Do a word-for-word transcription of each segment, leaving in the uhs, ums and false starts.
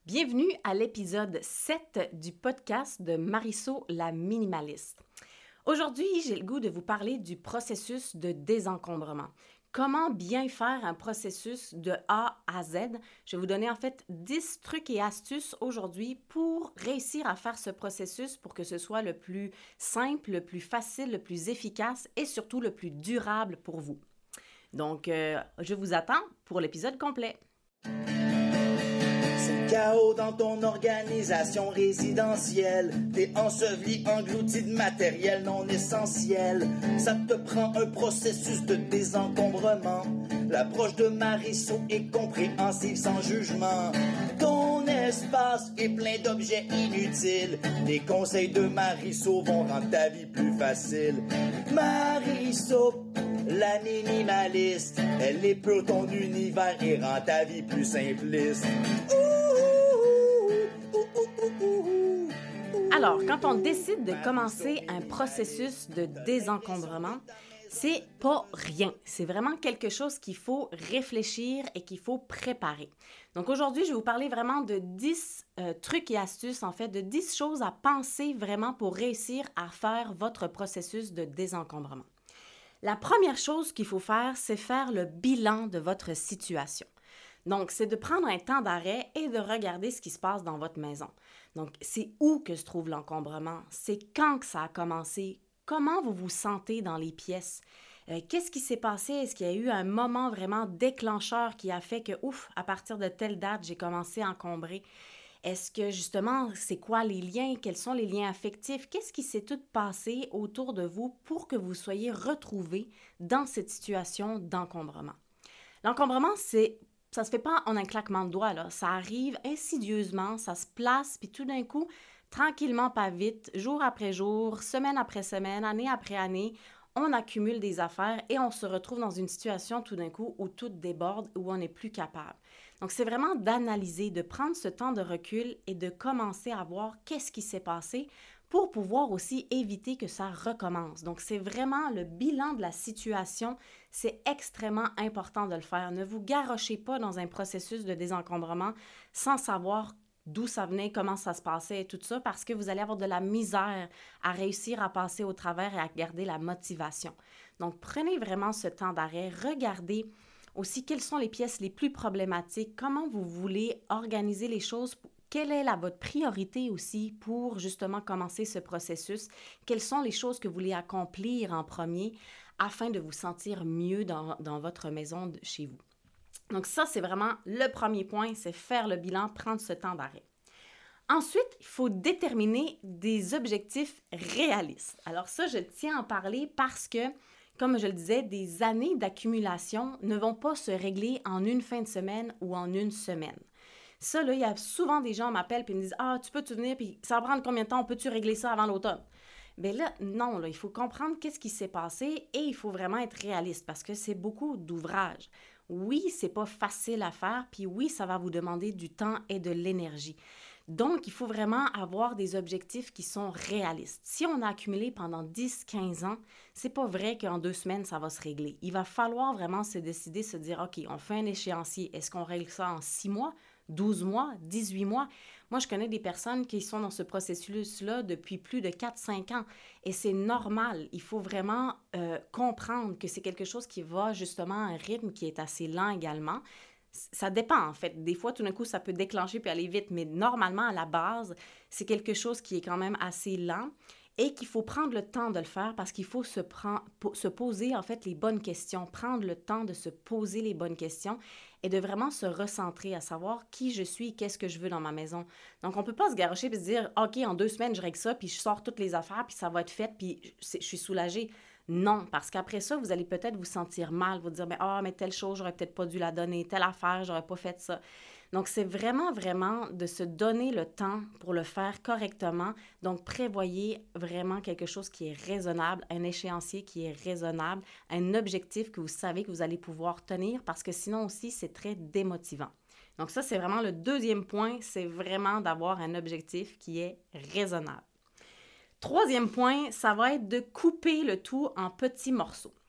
Bienvenue à l'épisode sept du podcast de Marisol la minimaliste. Aujourd'hui, j'ai le goût de vous parler du processus de désencombrement. Comment bien faire un processus de A à Z. Je vais vous donner en fait dix trucs et astuces aujourd'hui pour réussir à faire ce processus pour que ce soit le plus simple, le plus facile, le plus efficace et surtout le plus durable pour vous. Donc, euh, je vous attends pour l'épisode complet. C'est le chaos dans ton organisation résidentielle. T'es enseveli, englouti de matériel non essentiel. Ça te prend un processus de désencombrement. L'approche de Marisol est compréhensive sans jugement. Ton espace est plein d'objets inutiles. Les conseils de Marisol vont rendre ta vie plus facile. Marisol, la minimaliste, elle épure ton univers et rend ta vie plus simpliste. Alors, quand on décide de commencer un processus de désencombrement, c'est pas rien. C'est vraiment quelque chose qu'il faut réfléchir et qu'il faut préparer. Donc aujourd'hui, je vais vous parler vraiment de dix euh, trucs et astuces, en fait, de dix choses à penser vraiment pour réussir à faire votre processus de désencombrement. La première chose qu'il faut faire, c'est faire le bilan de votre situation. Donc, c'est de prendre un temps d'arrêt et de regarder ce qui se passe dans votre maison. Donc, c'est où que se trouve l'encombrement? C'est quand que ça a commencé? Comment vous vous sentez dans les pièces? Euh, qu'est-ce qui s'est passé? Est-ce qu'il y a eu un moment vraiment déclencheur qui a fait que, ouf, à partir de telle date, j'ai commencé à encombrer? Est-ce que, justement, c'est quoi les liens? Quels sont les liens affectifs? Qu'est-ce qui s'est tout passé autour de vous pour que vous soyez retrouvés dans cette situation d'encombrement? L'encombrement, c'est ça se fait pas en un claquement de doigts, là. Ça arrive insidieusement, ça se place, puis tout d'un coup, tranquillement, pas vite, jour après jour, semaine après semaine, année après année, on accumule des affaires et on se retrouve dans une situation tout d'un coup où tout déborde, où on n'est plus capable. Donc, c'est vraiment d'analyser, de prendre ce temps de recul et de commencer à voir qu'est-ce qui s'est passé pour pouvoir aussi éviter que ça recommence. Donc, c'est vraiment le bilan de la situation. C'est extrêmement important de le faire. Ne vous garochez pas dans un processus de désencombrement sans savoir d'où ça venait, comment ça se passait et tout ça, parce que vous allez avoir de la misère à réussir à passer au travers et à garder la motivation. Donc, prenez vraiment ce temps d'arrêt, regardez aussi quelles sont les pièces les plus problématiques, comment vous voulez organiser les choses, quelle est la, votre priorité aussi pour justement commencer ce processus, quelles sont les choses que vous voulez accomplir en premier afin de vous sentir mieux dans, dans votre maison de, chez vous. Donc ça, c'est vraiment le premier point, c'est faire le bilan, prendre ce temps d'arrêt. Ensuite, il faut déterminer des objectifs réalistes. Alors ça, je tiens à en parler parce que, comme je le disais, des années d'accumulation ne vont pas se régler en une fin de semaine ou en une semaine. Ça, là, il y a souvent des gens qui m'appellent et me disent « Ah, tu peux-tu venir, puis ça va prendre combien de temps? Peux-tu régler ça avant l'automne? » Bien là, non, là, il faut comprendre qu'est-ce qui s'est passé et il faut vraiment être réaliste parce que c'est beaucoup d'ouvrages. Oui, c'est pas facile à faire, puis oui, ça va vous demander du temps et de l'énergie. Donc, il faut vraiment avoir des objectifs qui sont réalistes. Si on a accumulé pendant dix, quinze ans, c'est pas vrai qu'en deux semaines, ça va se régler. Il va falloir vraiment se décider, se dire, OK, on fait un échéancier. Est-ce qu'on règle ça en six mois, douze mois, dix-huit mois? Moi, je connais des personnes qui sont dans ce processus-là depuis plus de quatre cinq ans et c'est normal. Il faut vraiment euh, comprendre que c'est quelque chose qui va justement à un rythme qui est assez lent également. Ça dépend, en fait. Des fois, tout d'un coup, ça peut déclencher puis aller vite, mais normalement, à la base, c'est quelque chose qui est quand même assez lent et qu'il faut prendre le temps de le faire parce qu'il faut se, prendre, se poser, en fait, les bonnes questions, prendre le temps de se poser les bonnes questions et de vraiment se recentrer à savoir qui je suis et qu'est-ce que je veux dans ma maison. Donc, on ne peut pas se garrocher et se dire « OK, en deux semaines, je règle ça, puis je sors toutes les affaires, puis ça va être fait, puis je, je suis soulagée. » Non, parce qu'après ça, vous allez peut-être vous sentir mal, vous dire « Ah, mais telle chose, j'aurais peut-être pas dû la donner, telle affaire, j'aurais pas fait ça. » Donc, c'est vraiment, vraiment de se donner le temps pour le faire correctement. Donc, prévoyez vraiment quelque chose qui est raisonnable, un échéancier qui est raisonnable, un objectif que vous savez que vous allez pouvoir tenir parce que sinon aussi, c'est très démotivant. Donc, ça, c'est vraiment le deuxième point, c'est vraiment d'avoir un objectif qui est raisonnable. Troisième point, ça va être de couper le tout en petits morceaux.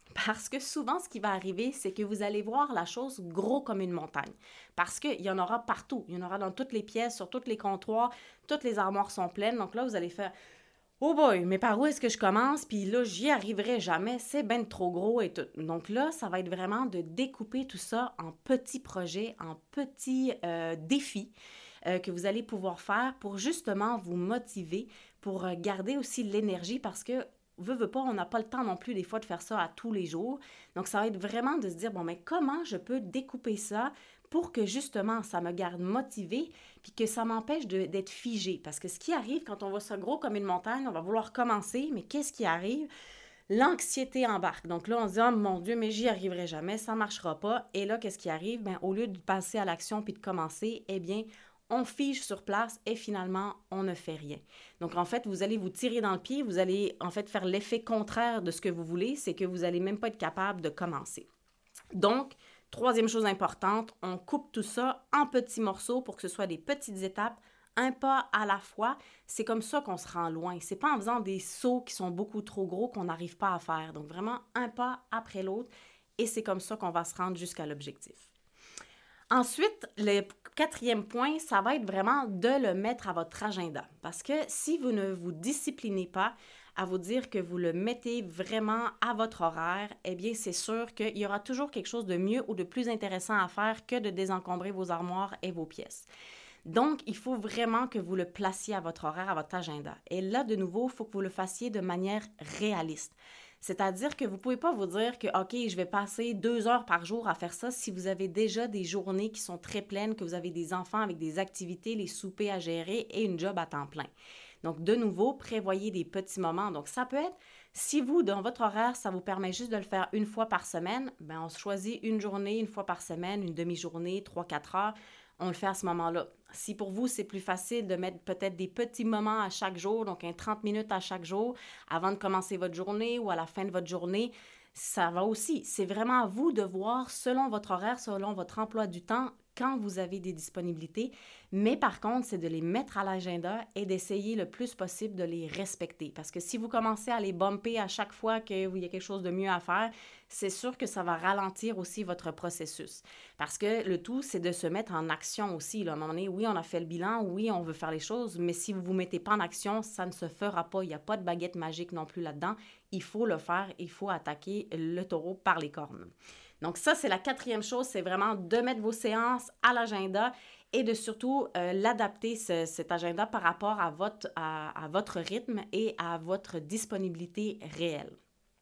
Parce que souvent, ce qui va arriver, c'est que vous allez voir la chose gros comme une montagne. Parce qu'il y en aura partout. Il y en aura dans toutes les pièces, sur tous les comptoirs, toutes les armoires sont pleines. Donc là, vous allez faire « Oh boy, mais par où est-ce que je commence? » Puis là, j'y arriverai jamais, c'est ben trop gros et tout. Donc là, ça va être vraiment de découper tout ça en petits projets, en petits euh, défis euh, que vous allez pouvoir faire pour justement vous motiver, pour euh, garder aussi l'énergie parce que veut, veut pas, on n'a pas le temps non plus des fois de faire ça à tous les jours. Donc, ça va être vraiment de se dire, bon, mais comment je peux découper ça pour que justement, ça me garde motivée puis que ça m'empêche de- d'être figée. Parce que ce qui arrive quand on voit ça gros comme une montagne, on va vouloir commencer, mais qu'est-ce qui arrive? L'anxiété embarque. Donc là, on se dit, oh mon Dieu, mais j'y arriverai jamais, ça marchera pas. Et là, qu'est-ce qui arrive? Bien, au lieu de passer à l'action puis de commencer, eh bien, on fige sur place et finalement, on ne fait rien. Donc, en fait, vous allez vous tirer dans le pied, vous allez en fait faire l'effet contraire de ce que vous voulez, c'est que vous n'allez même pas être capable de commencer. Donc, troisième chose importante, on coupe tout ça en petits morceaux pour que ce soit des petites étapes, un pas à la fois. C'est comme ça qu'on se rend loin. C'est pas en faisant des sauts qui sont beaucoup trop gros qu'on n'arrive pas à faire. Donc, vraiment, un pas après l'autre et c'est comme ça qu'on va se rendre jusqu'à l'objectif. Ensuite, le quatrième point, ça va être vraiment de le mettre à votre agenda. Parce que si vous ne vous disciplinez pas à vous dire que vous le mettez vraiment à votre horaire, eh bien, c'est sûr qu'il y aura toujours quelque chose de mieux ou de plus intéressant à faire que de désencombrer vos armoires et vos pièces. Donc, il faut vraiment que vous le placiez à votre horaire, à votre agenda. Et là, de nouveau, il faut que vous le fassiez de manière réaliste. C'est-à-dire que vous ne pouvez pas vous dire que, OK, je vais passer deux heures par jour à faire ça si vous avez déjà des journées qui sont très pleines, que vous avez des enfants avec des activités, les soupers à gérer et une job à temps plein. Donc, de nouveau, prévoyez des petits moments. Donc, ça peut être, si vous, dans votre horaire, ça vous permet juste de le faire une fois par semaine, bien, on se choisit une journée, une fois par semaine, une demi-journée, trois, quatre heures. On le fait à ce moment-là. Si pour vous, c'est plus facile de mettre peut-être des petits moments à chaque jour, donc un trente minutes à chaque jour, avant de commencer votre journée ou à la fin de votre journée, ça va aussi. C'est vraiment à vous de voir selon votre horaire, selon votre emploi du temps, quand vous avez des disponibilités. Mais par contre, c'est de les mettre à l'agenda et d'essayer le plus possible de les respecter. Parce que si vous commencez à les bumper à chaque fois qu'il y a quelque chose de mieux à faire, c'est sûr que ça va ralentir aussi votre processus. Parce que le tout, c'est de se mettre en action aussi. Là. À un moment donné, oui, on a fait le bilan, oui, on veut faire les choses, mais si vous ne vous mettez pas en action, ça ne se fera pas. Il n'y a pas de baguette magique non plus là-dedans. Il faut le faire, il faut attaquer le taureau par les cornes. Donc ça, c'est la quatrième chose, c'est vraiment de mettre vos séances à l'agenda et de surtout euh, l'adapter, ce, cet agenda, par rapport à votre, à, à votre rythme et à votre disponibilité réelle.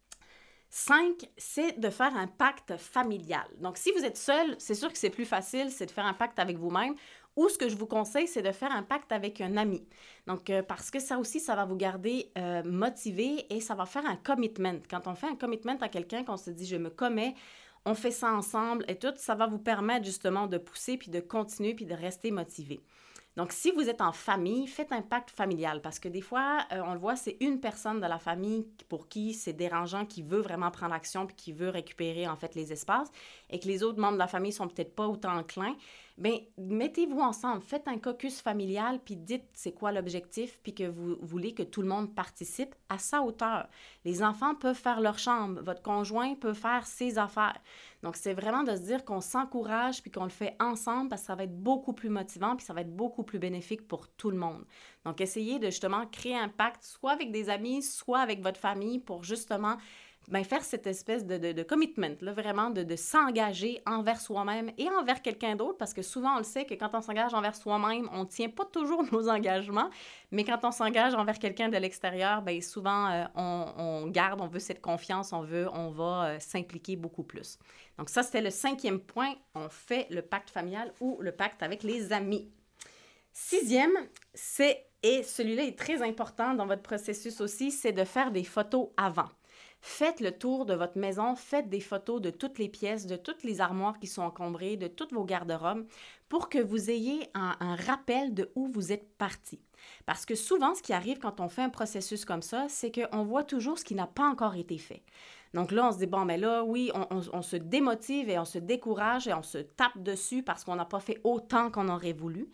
Cinq, c'est de faire un pacte familial. Donc, si vous êtes seul, c'est sûr que c'est plus facile, c'est de faire un pacte avec vous-même. Ou ce que je vous conseille, c'est de faire un pacte avec un ami. Donc, euh, parce que ça aussi, ça va vous garder euh, motivé et ça va faire un commitment. Quand on fait un commitment à quelqu'un, qu'on se dit « je me commets », on fait ça ensemble et tout, ça va vous permettre justement de pousser puis de continuer puis de rester motivé. Donc, si vous êtes en famille, faites un pacte familial parce que des fois, euh, on le voit, c'est une personne de la famille pour qui c'est dérangeant, qui veut vraiment prendre action puis qui veut récupérer en fait les espaces et que les autres membres de la famille sont peut-être pas autant enclins. Bien, mettez-vous ensemble, faites un caucus familial puis dites c'est quoi l'objectif puis que vous voulez que tout le monde participe à sa hauteur. Les enfants peuvent faire leur chambre, votre conjoint peut faire ses affaires. Donc, c'est vraiment de se dire qu'on s'encourage puis qu'on le fait ensemble parce que ça va être beaucoup plus motivant puis ça va être beaucoup plus bénéfique pour tout le monde. Donc, essayez de justement créer un pacte soit avec des amis, soit avec votre famille pour justement bien, faire cette espèce de, de, de commitment, là, vraiment de, de s'engager envers soi-même et envers quelqu'un d'autre parce que souvent, on le sait que quand on s'engage envers soi-même, on ne tient pas toujours nos engagements, mais quand on s'engage envers quelqu'un de l'extérieur, bien, souvent, euh, on, on garde, on veut cette confiance, on veut, on va euh, s'impliquer beaucoup plus. Donc ça, c'était le cinquième point, on fait le pacte familial ou le pacte avec les amis. Sixième, c'est, et celui-là est très important dans votre processus aussi, c'est de faire des photos avant. Faites le tour de votre maison, faites des photos de toutes les pièces, de toutes les armoires qui sont encombrées, de toutes vos garde-robes pour que vous ayez un, un rappel de où vous êtes parti. Parce que souvent, ce qui arrive quand on fait un processus comme ça, c'est qu'on voit toujours ce qui n'a pas encore été fait. Donc là, on se dit, bon, mais là, oui, on, on, on se démotive et on se décourage et on se tape dessus parce qu'on n'a pas fait autant qu'on aurait voulu.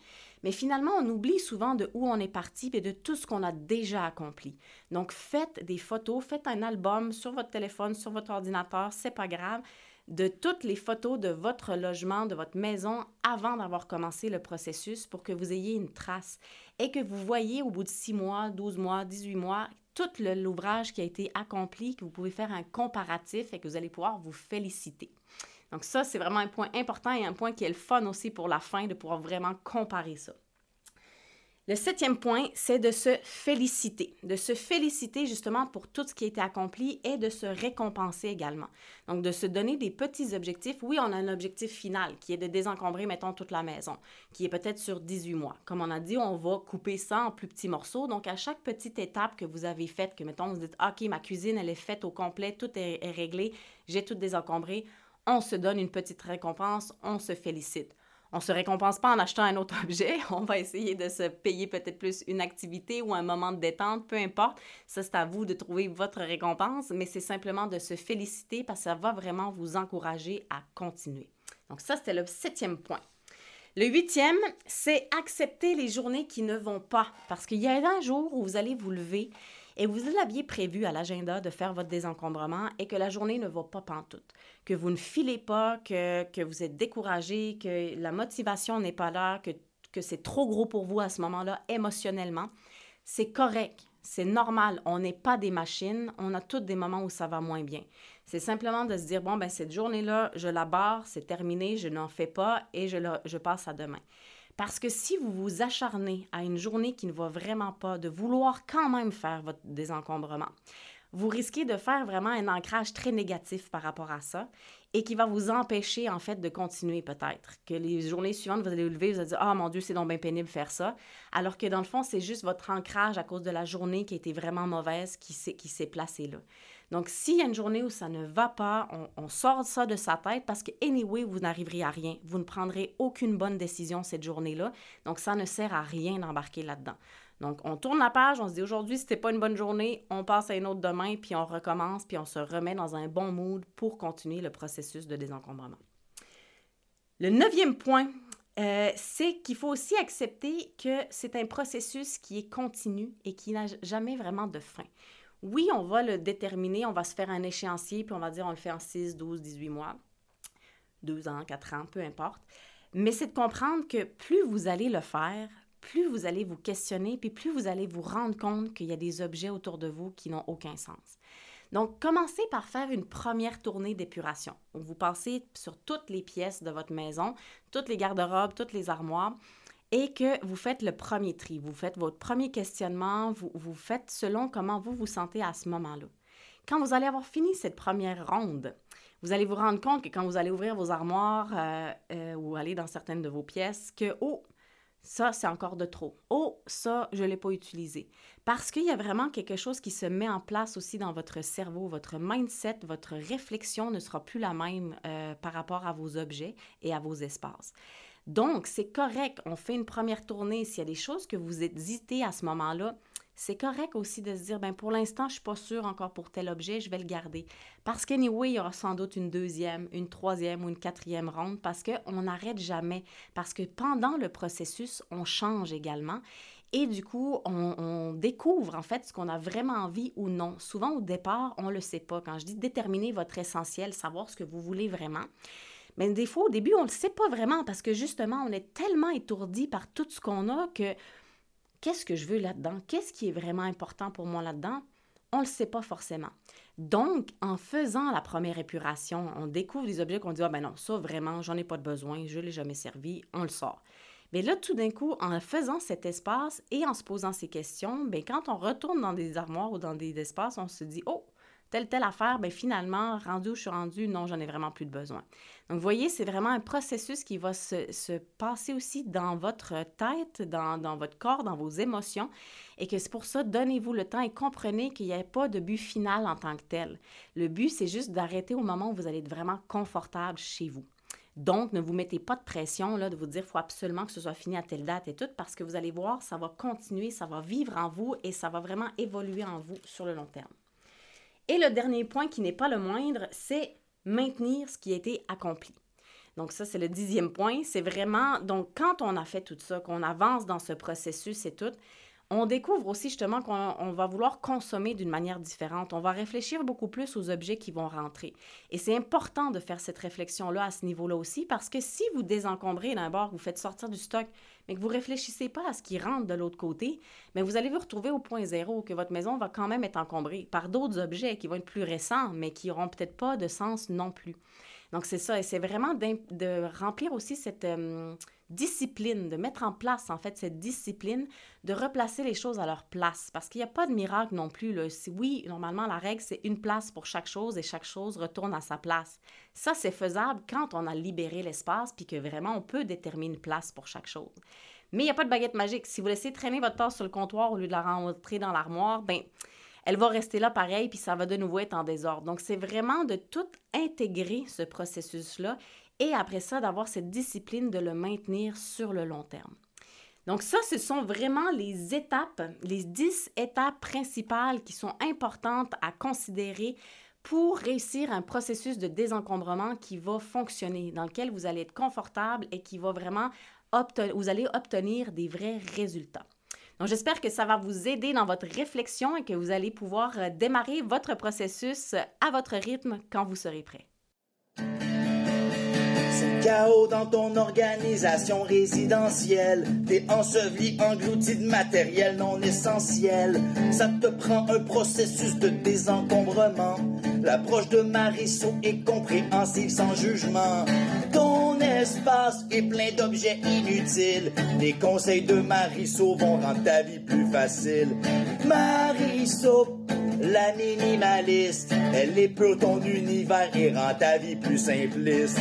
Mais finalement, on oublie souvent de où on est parti et de tout ce qu'on a déjà accompli. Donc, faites des photos, faites un album sur votre téléphone, sur votre ordinateur, c'est pas grave, de toutes les photos de votre logement, de votre maison avant d'avoir commencé le processus pour que vous ayez une trace et que vous voyez au bout de six mois, douze mois, dix-huit mois, tout le- l'ouvrage qui a été accompli, que vous pouvez faire un comparatif et que vous allez pouvoir vous féliciter. Donc ça, c'est vraiment un point important et un point qui est le fun aussi pour la fin, de pouvoir vraiment comparer ça. Le septième point, c'est de se féliciter. De se féliciter justement pour tout ce qui a été accompli et de se récompenser également. Donc, de se donner des petits objectifs. Oui, on a un objectif final qui est de désencombrer, mettons, toute la maison, qui est peut-être sur dix-huit mois. Comme on a dit, on va couper ça en plus petits morceaux. Donc, à chaque petite étape que vous avez faite, que, mettons, vous dites, OK, ma cuisine, elle est faite au complet, tout est, est réglé, j'ai tout désencombré, on se donne une petite récompense, on se félicite. On ne se récompense pas en achetant un autre objet. On va essayer de se payer peut-être plus une activité ou un moment de détente, peu importe. Ça, c'est à vous de trouver votre récompense, mais c'est simplement de se féliciter parce que ça va vraiment vous encourager à continuer. Donc ça, c'était le septième point. Le huitième, c'est accepter les journées qui ne vont pas. Parce qu'il y a un jour où vous allez vous lever et vous l'aviez prévu à l'agenda de faire votre désencombrement et que la journée ne va pas pantoute, que vous ne filez pas, que, que vous êtes découragé, que la motivation n'est pas là, que, que c'est trop gros pour vous à ce moment-là émotionnellement, c'est correct, c'est normal. On n'est pas des machines, on a tous des moments où ça va moins bien. C'est simplement de se dire, bon, ben cette journée-là, je la barre, c'est terminé, je n'en fais pas et je, la, je passe à demain. Parce que si vous vous acharnez à une journée qui ne va vraiment pas, de vouloir quand même faire votre désencombrement, vous risquez de faire vraiment un ancrage très négatif par rapport à ça et qui va vous empêcher, en fait, de continuer peut-être. Que les journées suivantes, vous allez vous lever, vous allez dire « Ah, mon Dieu, c'est donc bien pénible faire ça », alors que dans le fond, c'est juste votre ancrage à cause de la journée qui a été vraiment mauvaise qui s'est, qui s'est placée là. Donc, s'il y a une journée où ça ne va pas, on, on sort ça de sa tête parce que, anyway, vous n'arriverez à rien. Vous ne prendrez aucune bonne décision cette journée-là. Donc, ça ne sert à rien d'embarquer là-dedans. Donc, on tourne la page, on se dit aujourd'hui, c'était pas une bonne journée, on passe à une autre demain, puis on recommence, puis on se remet dans un bon mood pour continuer le processus de désencombrement. Le neuvième point, euh, c'est qu'il faut aussi accepter que c'est un processus qui est continu et qui n'a jamais vraiment de fin. Oui, on va le déterminer, on va se faire un échéancier, puis on va dire on le fait en six, douze, dix-huit mois, deux ans, quatre ans, peu importe. Mais c'est de comprendre que plus vous allez le faire, plus vous allez vous questionner, puis plus vous allez vous rendre compte qu'il y a des objets autour de vous qui n'ont aucun sens. Donc, commencez par faire une première tournée d'épuration. Vous passez sur toutes les pièces de votre maison, toutes les garde-robes, toutes les armoires, et que vous faites le premier tri. Vous faites votre premier questionnement, vous, vous faites selon comment vous vous sentez à ce moment-là. Quand vous allez avoir fini cette première ronde, vous allez vous rendre compte que quand vous allez ouvrir vos armoires euh, euh, ou aller dans certaines de vos pièces, que « Oh, ça, c'est encore de trop. Oh, ça, je ne l'ai pas utilisé. » Parce qu'il y a vraiment quelque chose qui se met en place aussi dans votre cerveau. Votre mindset, votre réflexion ne sera plus la même euh, par rapport à vos objets et à vos espaces. Donc, c'est correct. On fait une première tournée. S'il y a des choses que vous hésitez à ce moment-là, c'est correct aussi de se dire, bien, pour l'instant, je ne suis pas sûre encore pour tel objet, je vais le garder. Parce qu'anyway, il y aura sans doute une deuxième, une troisième ou une quatrième ronde parce qu'on n'arrête jamais. Parce que pendant le processus, on change également. Et du coup, on, on découvre en fait ce qu'on a vraiment envie ou non. Souvent, au départ, on ne le sait pas. Quand je dis déterminer votre essentiel, savoir ce que vous voulez vraiment, mais des fois, au début, on ne le sait pas vraiment parce que justement, on est tellement étourdi par tout ce qu'on a que qu'est-ce que je veux là-dedans? Qu'est-ce qui est vraiment important pour moi là-dedans? On ne le sait pas forcément. Donc, en faisant la première épuration, on découvre des objets qu'on dit « Ah ben non, ça vraiment, j'en ai pas de besoin, je ne l'ai jamais servi, on le sort. » Mais là, tout d'un coup, en faisant cet espace et en se posant ces questions, bien, quand on retourne dans des armoires ou dans des espaces, on se dit « Oh, telle, telle affaire, bien finalement, rendu où je suis rendu, non, j'en ai vraiment plus de besoin. » Donc, vous voyez, c'est vraiment un processus qui va se, se passer aussi dans votre tête, dans, dans votre corps, dans vos émotions, et que c'est pour ça, donnez-vous le temps et comprenez qu'il n'y a pas de but final en tant que tel. Le but, c'est juste d'arrêter au moment où vous allez être vraiment confortable chez vous. Donc, ne vous mettez pas de pression là, de vous dire qu'il faut absolument que ce soit fini à telle date et tout, parce que vous allez voir, ça va continuer, ça va vivre en vous et ça va vraiment évoluer en vous sur le long terme. Et le dernier point qui n'est pas le moindre, c'est maintenir ce qui a été accompli. Donc ça, c'est le dixième point. C'est vraiment, donc quand on a fait tout ça, qu'on avance dans ce processus et tout, on découvre aussi justement qu'on on va vouloir consommer d'une manière différente. On va réfléchir beaucoup plus aux objets qui vont rentrer. Et c'est important de faire cette réflexion-là à ce niveau-là aussi parce que si vous désencombrez d'un bord, vous faites sortir du stock, mais que vous ne réfléchissez pas à ce qui rentre de l'autre côté, mais vous allez vous retrouver au point zéro, que votre maison va quand même être encombrée par d'autres objets qui vont être plus récents, mais qui n'auront peut-être pas de sens non plus. Donc, c'est ça. Et c'est vraiment de remplir aussi cette euh, discipline, de mettre en place, en fait, cette discipline de replacer les choses à leur place. Parce qu'il n'y a pas de miracle non plus, là. Oui, normalement, la règle, c'est une place pour chaque chose et chaque chose retourne à sa place. Ça, c'est faisable quand on a libéré l'espace puis que vraiment, on peut déterminer une place pour chaque chose. Mais il n'y a pas de baguette magique. Si vous laissez traîner votre tasse sur le comptoir au lieu de la rentrer dans l'armoire, bien, elle va rester là pareil, puis ça va de nouveau être en désordre. Donc, c'est vraiment de tout intégrer ce processus-là et après ça, d'avoir cette discipline de le maintenir sur le long terme. Donc ça, ce sont vraiment les étapes, les dix étapes principales qui sont importantes à considérer pour réussir un processus de désencombrement qui va fonctionner, dans lequel vous allez être confortable et qui va vraiment obtenir, vous allez obtenir des vrais résultats. Donc, j'espère que ça va vous aider dans votre réflexion et que vous allez pouvoir démarrer votre processus à votre rythme quand vous serez prêt. C'est le chaos dans ton organisation résidentielle. T'es enseveli, englouti de matériel non essentiel. Ça te prend un processus de désencombrement. L'approche de Marisot est compréhensive sans jugement. Ton espace est plein d'objets inutiles. Les conseils de Marisot vont rendre ta vie plus facile. Marisot, la minimaliste, elle épure ton univers et rend ta vie plus simpliste.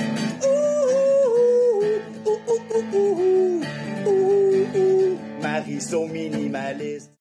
Ouh, ouh, ouh, ouh, ouh, ouh, ouh, ouh, Marisot minimaliste.